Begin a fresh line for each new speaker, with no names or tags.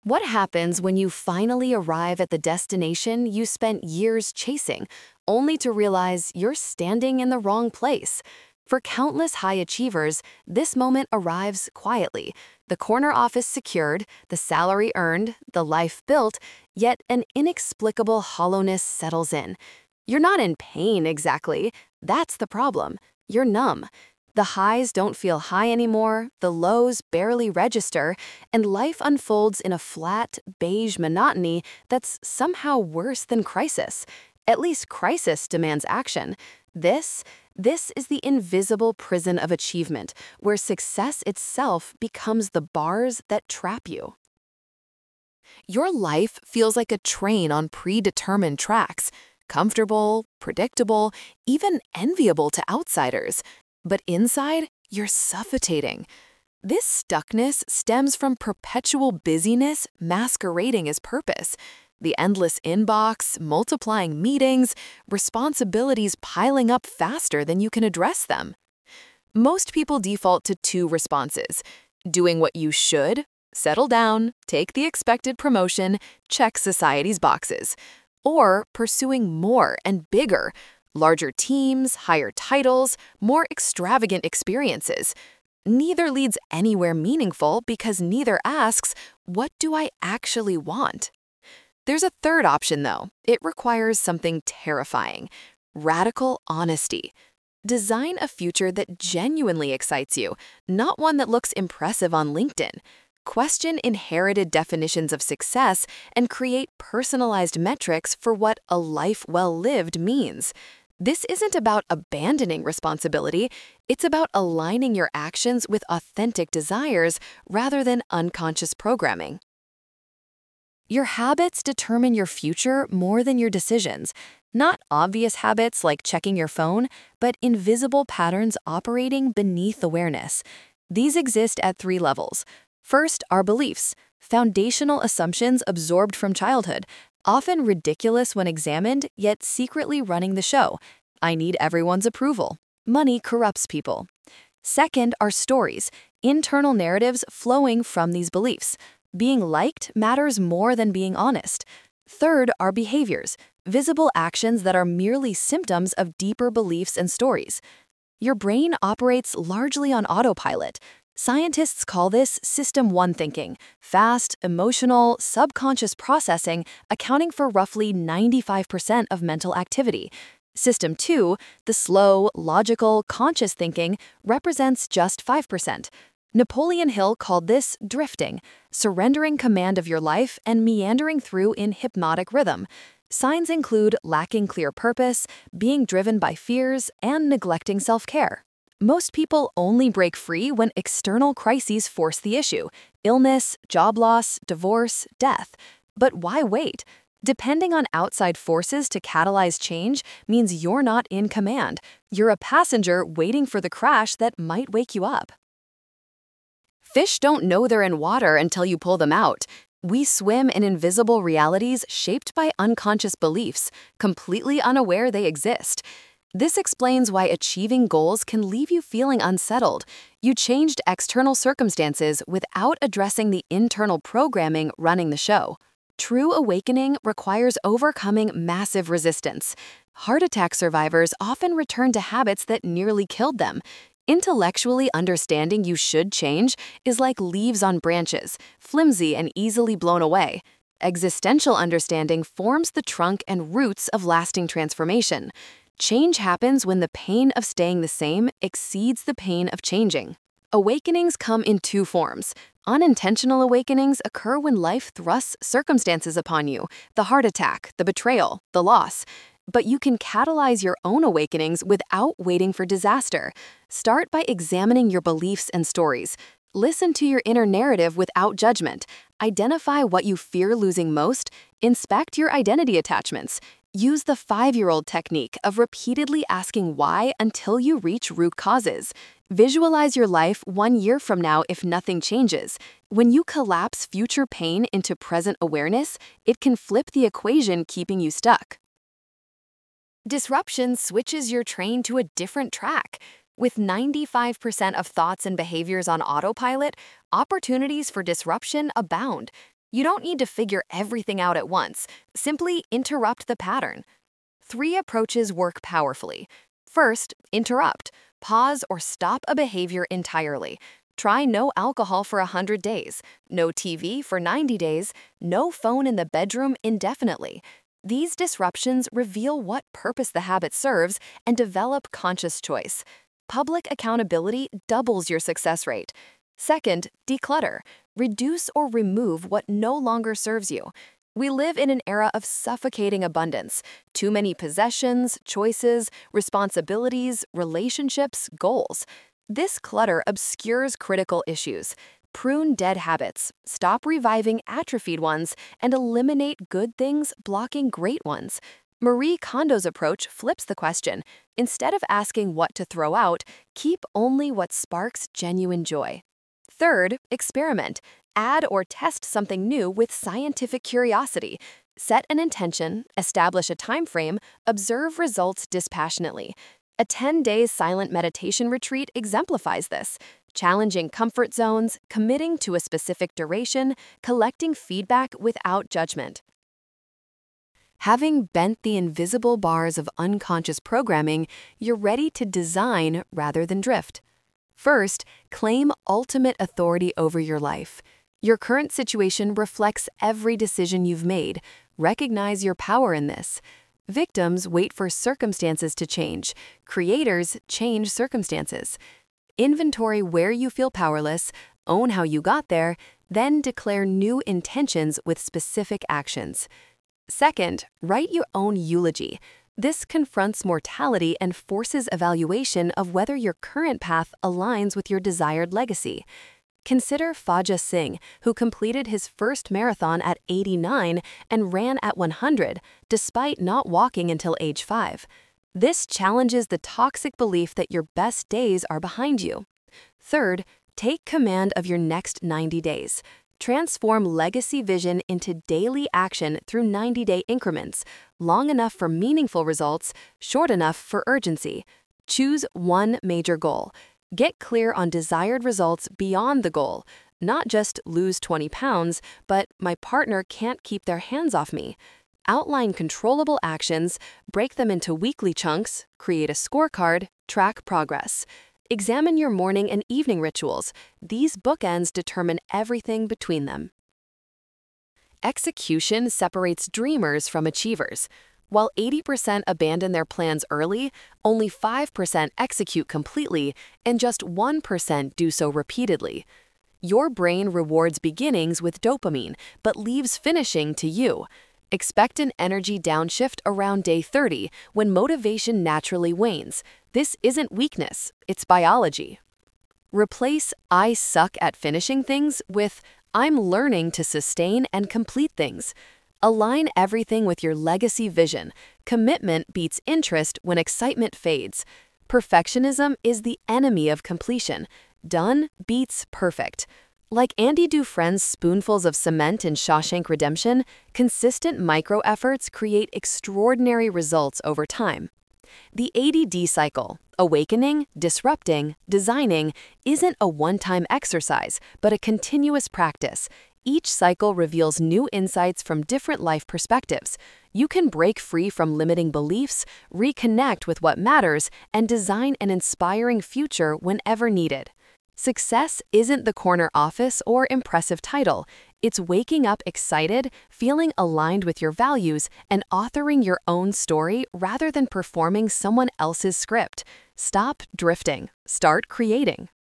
What happens when you finally arrive at the destination you spent years chasing, only to realize you're standing in the wrong place? For countless high achievers, this moment arrives quietly. The corner office secured, the salary earned, the life built, yet an inexplicable hollowness settles in. You're not in pain exactly. That's the problem. You're numb. The highs don't feel high anymore, the lows barely register, and life unfolds in a flat, beige monotony that's somehow worse than crisis. At least crisis demands action. This is the invisible prison of achievement, where success itself becomes the bars that trap you. Your life feels like a train on predetermined tracks, comfortable, predictable, even enviable to outsiders. But inside, you're suffocating. This stuckness stems from perpetual busyness masquerading as purpose. The endless inbox, multiplying meetings, responsibilities piling up faster than you can address them. Most people default to two responses: doing what you should, settle down, take the expected promotion, check society's boxes, or pursuing more and bigger, larger teams, higher titles, more extravagant experiences. Neither leads anywhere meaningful because neither asks, what do I actually want? There's a third option, though. It requires something terrifying: radical honesty. Design a future that genuinely excites you, not one that looks impressive on LinkedIn. Question inherited definitions of success and create personalized metrics for what a life well lived means. This isn't about abandoning responsibility, it's about aligning your actions with authentic desires rather than unconscious programming. Your habits determine your future more than your decisions. Not obvious habits like checking your phone, but invisible patterns operating beneath awareness. These exist at three levels. First, our beliefs, foundational assumptions absorbed from childhood, often ridiculous when examined, yet secretly running the show. I need everyone's approval. Money corrupts people. Second, are stories, internal narratives flowing from these beliefs. Being liked matters more than being honest. Third, are behaviors, visible actions that are merely symptoms of deeper beliefs and stories. Your brain operates largely on autopilot. Scientists call this System 1 thinking, fast, emotional, subconscious processing accounting for roughly 95% of mental activity. System 2, the slow, logical, conscious thinking, represents just 5%. Napoleon Hill called this drifting, surrendering command of your life and meandering through in hypnotic rhythm. Signs include lacking clear purpose, being driven by fears, and neglecting self-care. Most people only break free when external crises force the issue: illness, job loss, divorce, death. But why wait? Depending on outside forces to catalyze change means you're not in command. You're a passenger waiting for the crash that might wake you up. Fish don't know they're in water until you pull them out. We swim in invisible realities shaped by unconscious beliefs, completely unaware they exist. This explains why achieving goals can leave you feeling unsettled. You changed external circumstances without addressing the internal programming running the show. True awakening requires overcoming massive resistance. Heart attack survivors often return to habits that nearly killed them. Intellectually understanding you should change is like leaves on branches, flimsy and easily blown away. Existential understanding forms the trunk and roots of lasting transformation. Change happens when the pain of staying the same exceeds the pain of changing. Awakenings come in two forms. Unintentional awakenings occur when life thrusts circumstances upon you: the heart attack, the betrayal, the loss. But you can catalyze your own awakenings without waiting for disaster. Start by examining your beliefs and stories. Listen to your inner narrative without judgment. Identify what you fear losing most. Inspect your identity attachments. Use the 5-year-old technique of repeatedly asking why until you reach root causes. Visualize your life 1 year from now if nothing changes. When you collapse future pain into present awareness, it can flip the equation keeping you stuck. Disruption switches your train to a different track. With 95% of thoughts and behaviors on autopilot, opportunities for disruption abound. You don't need to figure everything out at once. Simply interrupt the pattern. 3 approaches work powerfully. First, interrupt. Pause or stop a behavior entirely. Try no alcohol for 100 days, no TV for 90 days, no phone in the bedroom indefinitely. These disruptions reveal what purpose the habit serves and develop conscious choice. Public accountability doubles your success rate. Second, declutter. Reduce or remove what no longer serves you. We live in an era of suffocating abundance. Too many possessions, choices, responsibilities, relationships, goals. This clutter obscures critical issues. Prune dead habits, stop reviving atrophied ones, and eliminate good things, blocking great ones. Marie Kondo's approach flips the question. Instead of asking what to throw out, keep only what sparks genuine joy. Third, experiment. Add or test something new with scientific curiosity. Set an intention, establish a time frame, observe results dispassionately. A 10-day silent meditation retreat exemplifies this. Challenging comfort zones, committing to a specific duration, collecting feedback without judgment. Having bent the invisible bars of unconscious programming, you're ready to design rather than drift. First, claim ultimate authority over your life. Your current situation reflects every decision you've made. Recognize your power in this. Victims wait for circumstances to change. Creators change circumstances. Inventory where you feel powerless, own how you got there, then declare new intentions with specific actions. Second, write your own eulogy. This confronts mortality and forces evaluation of whether your current path aligns with your desired legacy. Consider Faja Singh, who completed his first marathon at 89 and ran at 100, despite not walking until age 5. This challenges the toxic belief that your best days are behind you. Third, take command of your next 90 days. Transform legacy vision into daily action through 90-day increments, long enough for meaningful results, short enough for urgency. Choose one major goal. Get clear on desired results beyond the goal, not just lose 20 pounds, but my partner can't keep their hands off me. Outline controllable actions, break them into weekly chunks, create a scorecard, track progress. Examine your morning and evening rituals. These bookends determine everything between them. Execution separates dreamers from achievers. While 80% abandon their plans early, only 5% execute completely, and just 1% do so repeatedly. Your brain rewards beginnings with dopamine, but leaves finishing to you. Expect an energy downshift around day 30 when motivation naturally wanes. This isn't weakness, it's biology. Replace "I suck at finishing things" with "I'm learning to sustain and complete things." Align everything with your legacy vision. Commitment beats interest when excitement fades. Perfectionism is the enemy of completion. Done beats perfect. Like Andy Dufresne's spoonfuls of cement in Shawshank Redemption, consistent micro-efforts create extraordinary results over time. The ADD cycle, awakening, disrupting, designing, isn't a one-time exercise, but a continuous practice. Each cycle reveals new insights from different life perspectives. You can break free from limiting beliefs, reconnect with what matters, and design an inspiring future whenever needed. Success isn't the corner office or impressive title. It's waking up excited, feeling aligned with your values, and authoring your own story rather than performing someone else's script. Stop drifting. Start creating.